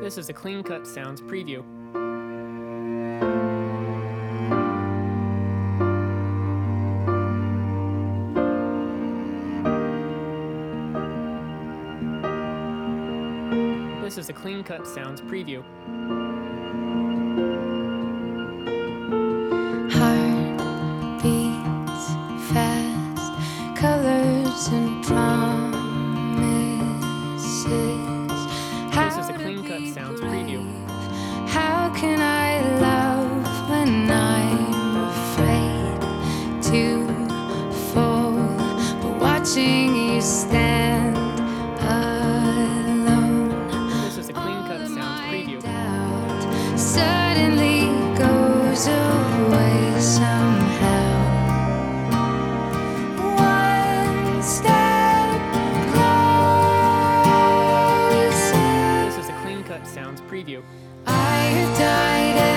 This is a Clean Cut Sounds preview. This is a Clean Cut Sounds preview. Heart beats fast, colors and promises. This is a Clean Cut Sounds preview. How can I love when I'm afraid to fall? But watching you stand alone, This is a Clean Cut Sounds preview. doubt suddenly goes away somehow. One step closer. This is a Clean Cut Sounds preview. I have died